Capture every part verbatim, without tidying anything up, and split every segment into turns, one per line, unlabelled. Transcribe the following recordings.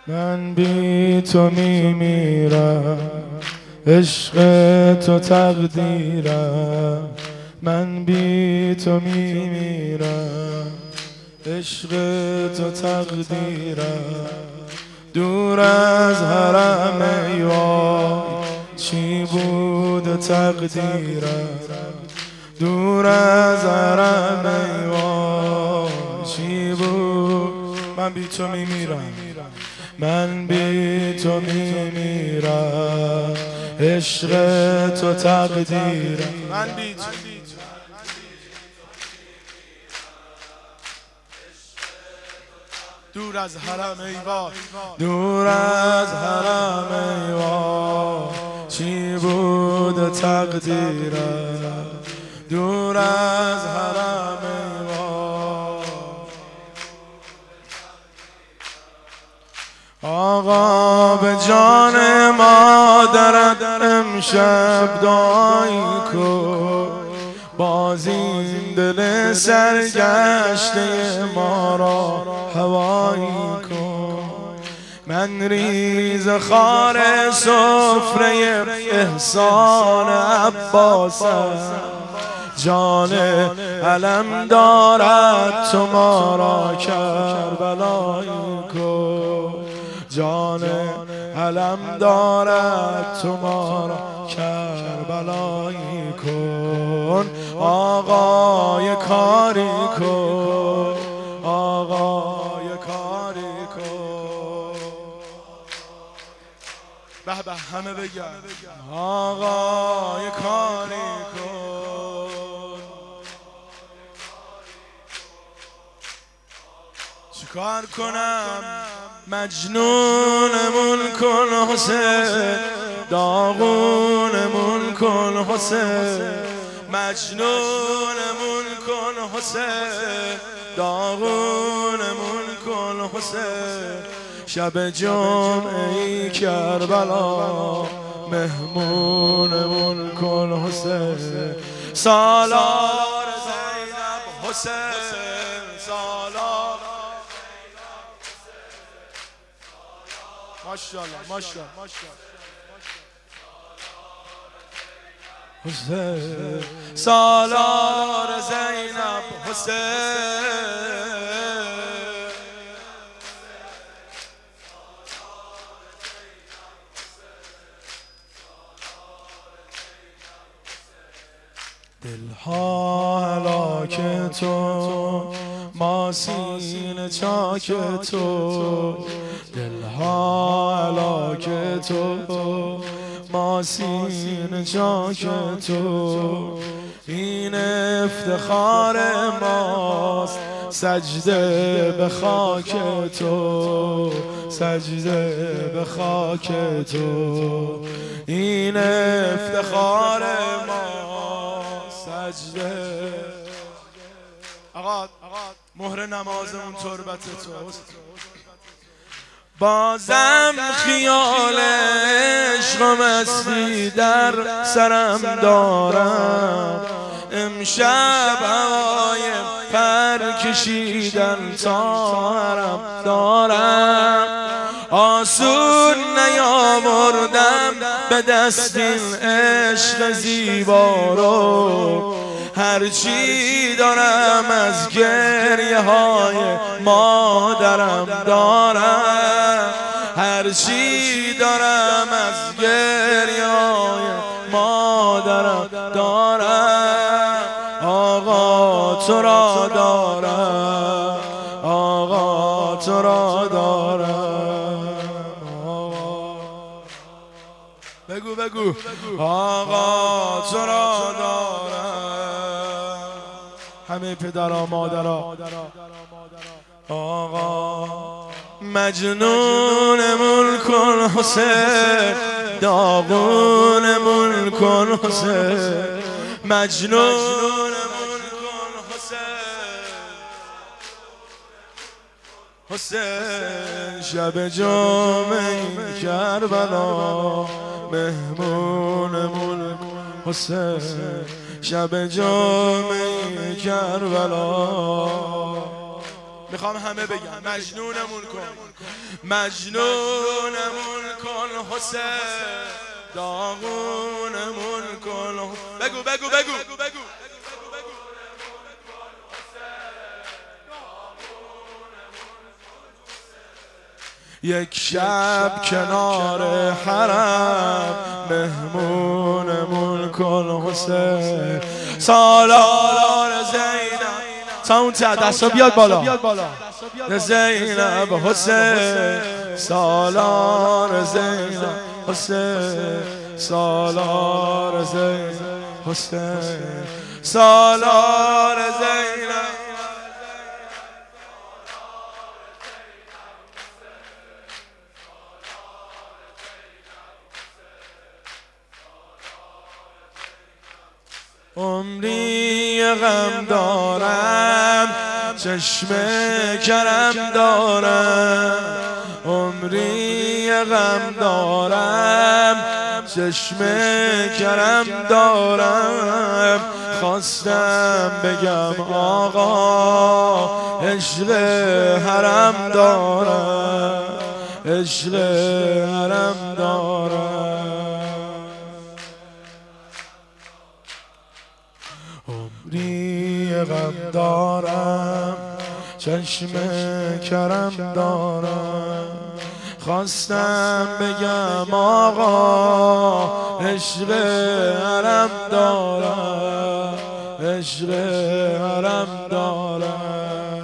من بی تو میمیرم، عشق تو تقدیرم. من بی تو میمیرم، عشق تو تقدیرم. دور از حرم ای وای چی بود تقدیرم. دور از حرم ای وای چی بود. من بی تو میمیرم، من بی تو میمیرم، عشق تو تقدیرم. من بی تو دور از حرم ای وای، دور از حرم ای وای چی بود تقدیرم. دور از حرم ای وای. آقا به جان مادرت امشب دعایی کن، باز این دل سرگشته ما را هوایی کن. من ریز خار سفره احسان عباسم، جان علم دارد تو ما را کربلایی کن. جان علم دارد تو ما را کربلایی کن. آقای کاری کن، آقای کاری کن. به به همه بگن آقای کاری کن. چیکار کنم مجنونمون کن حسین، داغونمون کن حسین. مجنونمون کن حسین، داغونمون کن حسین. شب جمعه کربلا مهمونمون کن حسین. سالار زینب حسین، سالار ماشاءالله ماشاءالله حسین. سالار زینب حسین. دلها هلاک تو، ما سینه چاک تو. دلها هلاک تو، ما سینه چاک تو. این افتخار ماست سجده به خاک تو، سجده به خاک تو. این افتخار ماست سجده. آقا مهر نمازمون تربت تو. بازم خیال عشق و مستی در سرم دارم. امشب هوای پر کشیدن تارم دارم. آسون نیاوردم به دست این عشق زیبا رو، هرچی دارم از گریه های مادرم دارم. هرچی دارم از گریه های مادرم دارم. آقا تو را دارم، آقا تو را دارم. آقا بگو بگو آقا تو را دارم. همه پدرها مادرها. آقا مجنونمون کن حسین، داغونمون کن حسین. مجنونمون کن حسین، حسین. شب جمعه کربلا مهمونمون حسین. شب جمعه کربلا میخوام همه بگم مجنونمون کن، مجنونمون کن حسین، داغونمون کن. بگو بگو بگو بگو یک شب کنار حرم مهمونمون کن حسین، سالار زینب. ساوند زد، دستا بیاد بالا. زینب حسین، سالار زینب حسین، سالار زینب حسین، سالار زینب. عمری غم دارم، چشم کرم دارم، عمری غم دارم، چشم کرم دارم. خواستم بگم آقا عشق حرم دارم، عشق حرم دارم. عمری غم دارم، چشم کرم دارم. خواستم بگم آقا عشق حرم دارم، عشق حرم دارم.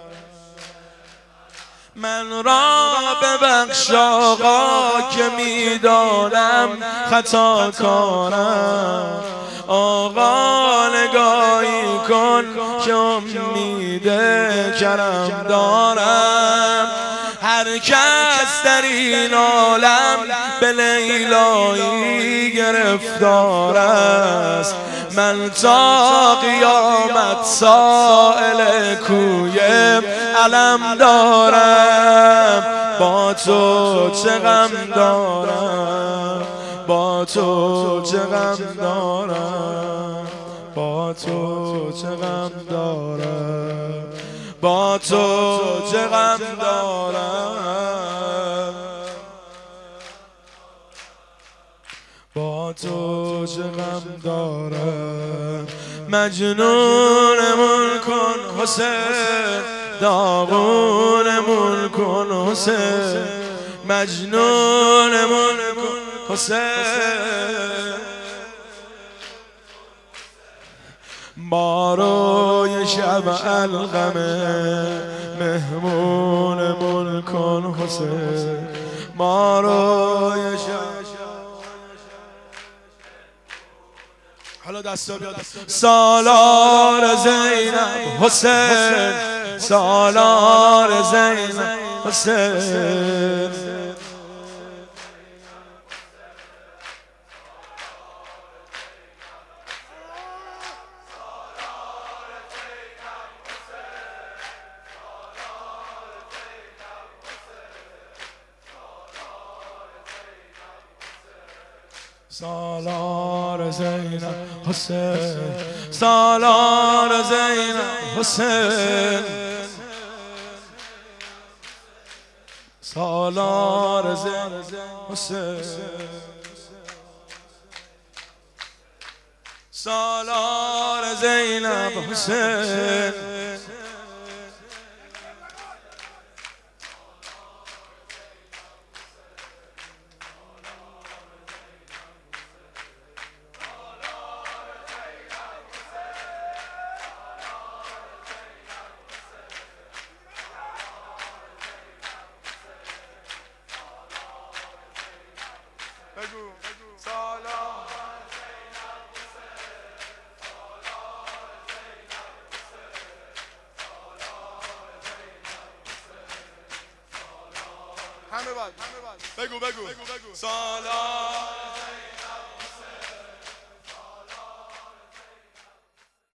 من را ببخش آقا که میدانم خطا کارم، آقا نگاهی کن که امید کرم دارم. هر کس در این عالم به لیلایی گرفتار است، من تا قیامت سائل کوی علم دارم. با تو چه غم دارم، با تو چه غم دارم، با تو چه غم دارم، با تو چه غم دارم، با تو چه غم دارم. مجنونمون کن حسین، داغونمون کن حسین، مجنونمون کن حسین. ما رو یه شب الغمه مهمونمون کن حسین، ما رو یه شب. حالا دستا بیاد. سالار زینب حسین، سالار زینب حسین. سالار زینب حسین، سالار زینب حسین، سالار زینب حسین، سالار زینب حسین. همه بعد بگو بگو سالار